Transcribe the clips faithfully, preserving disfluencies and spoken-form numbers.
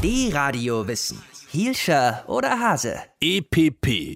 D-Radio-Wissen. Hielscher oder Hase? E P P,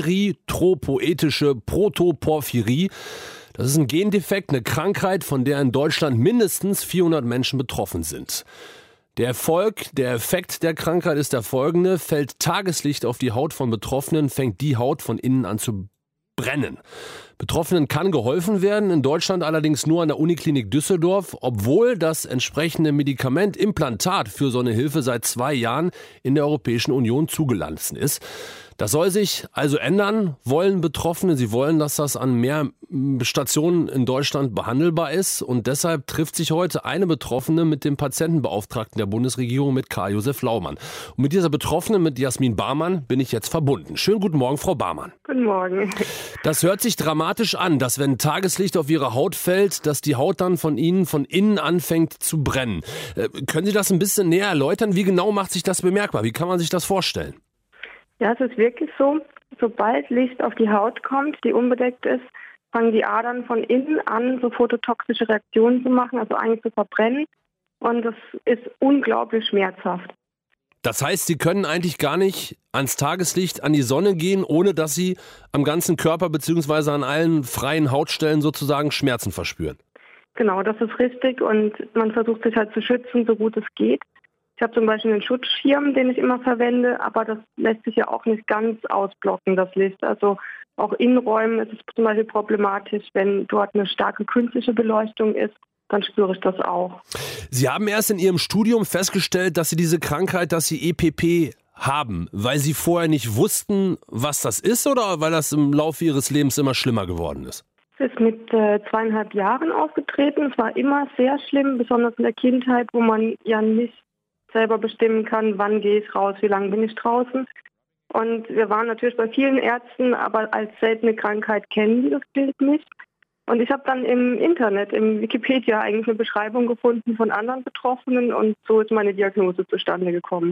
erythropoetische Protoporphyrie. Das ist ein Gendefekt, eine Krankheit, von der in Deutschland mindestens vierhundert Menschen betroffen sind. Der Erfolg, der Effekt der Krankheit ist der folgende: Fällt Tageslicht auf die Haut von Betroffenen, fängt die Haut von innen an zu brennen. Betroffenen kann geholfen werden, in Deutschland allerdings nur an der Uniklinik Düsseldorf, obwohl das entsprechende Medikament Implantat für so eine Hilfe seit zwei Jahren in der Europäischen Union zugelassen ist. Das soll sich also ändern, wollen Betroffene. Sie wollen, dass das an mehr Stationen in Deutschland behandelbar ist. Und deshalb trifft sich heute eine Betroffene mit dem Patientenbeauftragten der Bundesregierung, mit Karl-Josef Laumann. Und mit dieser Betroffenen, mit Jasmin Barmann, bin ich jetzt verbunden. Schönen guten Morgen, Frau Barmann. Guten Morgen. Das hört sich dramatisch an, dass wenn Tageslicht auf Ihre Haut fällt, dass die Haut dann von Ihnen von innen anfängt zu brennen. Äh, können Sie das ein bisschen näher erläutern? Wie genau macht sich das bemerkbar? Wie kann man sich das vorstellen? Ja, es ist wirklich so, sobald Licht auf die Haut kommt, die unbedeckt ist, fangen die Adern von innen an, so phototoxische Reaktionen zu machen, also eigentlich zu verbrennen. Und das ist unglaublich schmerzhaft. Das heißt, Sie können eigentlich gar nicht ans Tageslicht, an die Sonne gehen, ohne dass Sie am ganzen Körper bzw. an allen freien Hautstellen sozusagen Schmerzen verspüren. Genau, das ist richtig. Und man versucht sich halt zu schützen, so gut es geht. Ich habe zum Beispiel einen Schutzschirm, den ich immer verwende, aber das lässt sich ja auch nicht ganz ausblocken, das Licht. Also auch in Räumen ist es zum Beispiel problematisch, wenn dort eine starke künstliche Beleuchtung ist, dann spüre ich das auch. Sie haben erst in Ihrem Studium festgestellt, dass Sie diese Krankheit, dass Sie E P P haben, weil Sie vorher nicht wussten, was das ist, oder weil das im Laufe Ihres Lebens immer schlimmer geworden ist? Es ist mit äh, zweieinhalb Jahren aufgetreten. Es war immer sehr schlimm, besonders in der Kindheit, wo man ja nicht selber bestimmen kann, wann gehe ich raus, wie lange bin ich draußen. Und wir waren natürlich bei vielen Ärzten, aber als seltene Krankheit kennen die das Bild nicht. Und ich habe dann im Internet, im Wikipedia eigentlich eine Beschreibung gefunden von anderen Betroffenen und so ist meine Diagnose zustande gekommen.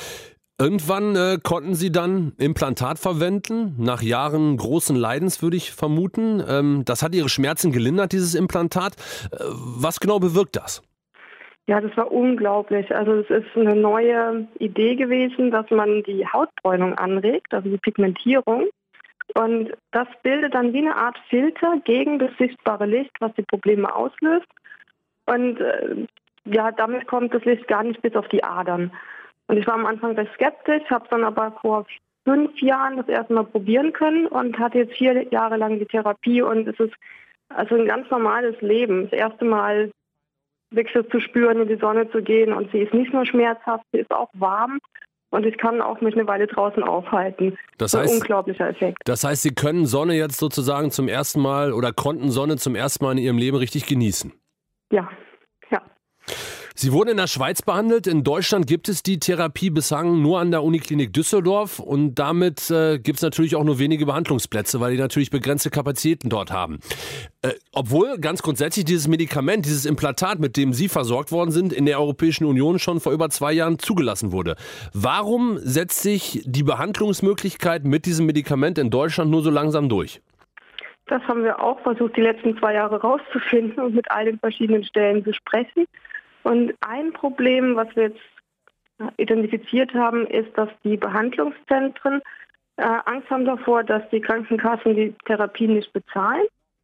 Irgendwann äh, konnten Sie dann Implantat verwenden, nach Jahren großen Leidens, würde ich vermuten. Ähm, das hat Ihre Schmerzen gelindert, dieses Implantat. Äh, was genau bewirkt das? Ja, das war unglaublich. Also es ist eine neue Idee gewesen, dass man die Hautbräunung anregt, also die Pigmentierung. Und das bildet dann wie eine Art Filter gegen das sichtbare Licht, was die Probleme auslöst. Und äh, ja, damit kommt das Licht gar nicht bis auf die Adern. Und ich war am Anfang recht skeptisch, habe dann aber vor fünf Jahren das erste Mal probieren können und hatte jetzt vier Jahre lang die Therapie. Und es ist also ein ganz normales Leben. Das erste Mal wirklich zu spüren, in die Sonne zu gehen, und sie ist nicht nur schmerzhaft, sie ist auch warm und ich kann auch mich eine Weile draußen aufhalten. Das heißt, ein heißt, unglaublicher Effekt. Das heißt, Sie können Sonne jetzt sozusagen zum ersten Mal oder konnten Sonne zum ersten Mal in Ihrem Leben richtig genießen? Ja, ja. Sie wurden in der Schweiz behandelt. In Deutschland gibt es die Therapie bislang nur an der Uniklinik Düsseldorf und damit äh, gibt es natürlich auch nur wenige Behandlungsplätze, weil die natürlich begrenzte Kapazitäten dort haben. Äh, obwohl ganz grundsätzlich dieses Medikament, dieses Implantat, mit dem Sie versorgt worden sind, in der Europäischen Union schon vor über zwei Jahren zugelassen wurde. Warum setzt sich die Behandlungsmöglichkeit mit diesem Medikament in Deutschland nur so langsam durch? Das haben wir auch versucht, die letzten zwei Jahre rauszufinden und mit all den verschiedenen Stellen zu sprechen. Und ein Problem, was wir jetzt identifiziert haben, ist, dass die Behandlungszentren äh, Angst haben davor, dass die Krankenkassen die Therapie nicht bezahlen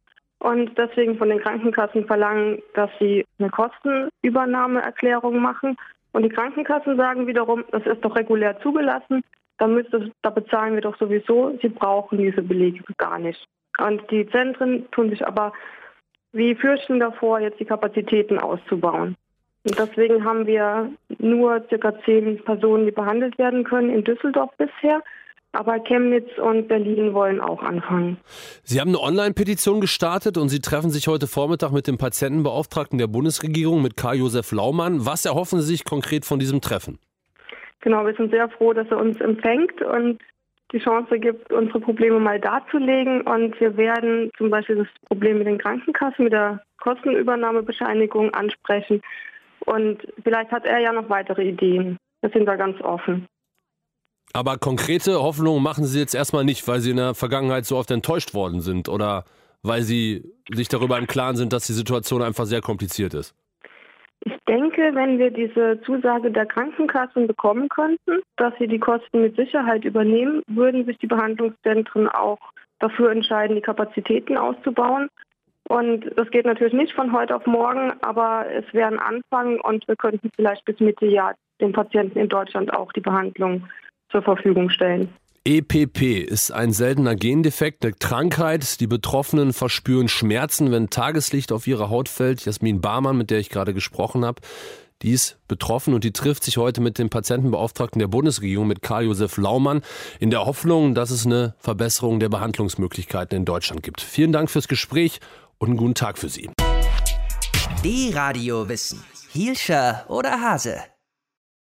und deswegen von den Krankenkassen verlangen, dass sie eine Kostenübernahmeerklärung machen. Und die Krankenkassen sagen wiederum, das ist doch regulär zugelassen, da, müsste, da bezahlen wir doch sowieso, sie brauchen diese Belege gar nicht. Und die Zentren tun sich aber wie fürchten davor, jetzt die Kapazitäten auszubauen. Und deswegen haben wir nur circa zehn Personen, die behandelt werden können in Düsseldorf bisher. Aber Chemnitz und Berlin wollen auch anfangen. Sie haben eine Online-Petition gestartet und Sie treffen sich heute Vormittag mit dem Patientenbeauftragten der Bundesregierung, mit Karl-Josef Laumann. Was erhoffen Sie sich konkret von diesem Treffen? Genau, wir sind sehr froh, dass er uns empfängt und die Chance gibt, unsere Probleme mal darzulegen. Und wir werden zum Beispiel das Problem mit den Krankenkassen, mit der Kostenübernahmebescheinigung ansprechen. Und vielleicht hat er ja noch weitere Ideen. Da sind wir ganz offen. Aber konkrete Hoffnungen machen Sie jetzt erstmal nicht, weil Sie in der Vergangenheit so oft enttäuscht worden sind oder weil Sie sich darüber im Klaren sind, dass die Situation einfach sehr kompliziert ist? Ich denke, wenn wir diese Zusage der Krankenkassen bekommen könnten, dass sie die Kosten mit Sicherheit übernehmen, würden sich die Behandlungszentren auch dafür entscheiden, die Kapazitäten auszubauen. Und das geht natürlich nicht von heute auf morgen, aber es wäre ein Anfang und wir könnten vielleicht bis Mitte Jahr den Patienten in Deutschland auch die Behandlung zur Verfügung stellen. E P P ist ein seltener Gendefekt, eine Krankheit. Die Betroffenen verspüren Schmerzen, wenn Tageslicht auf ihre Haut fällt. Jasmin Barmann, mit der ich gerade gesprochen habe, die ist betroffen und die trifft sich heute mit dem Patientenbeauftragten der Bundesregierung, mit Karl-Josef Laumann, in der Hoffnung, dass es eine Verbesserung der Behandlungsmöglichkeiten in Deutschland gibt. Vielen Dank fürs Gespräch und einen guten Tag für Sie. D-Radio Wissen. Hielscher oder Hase?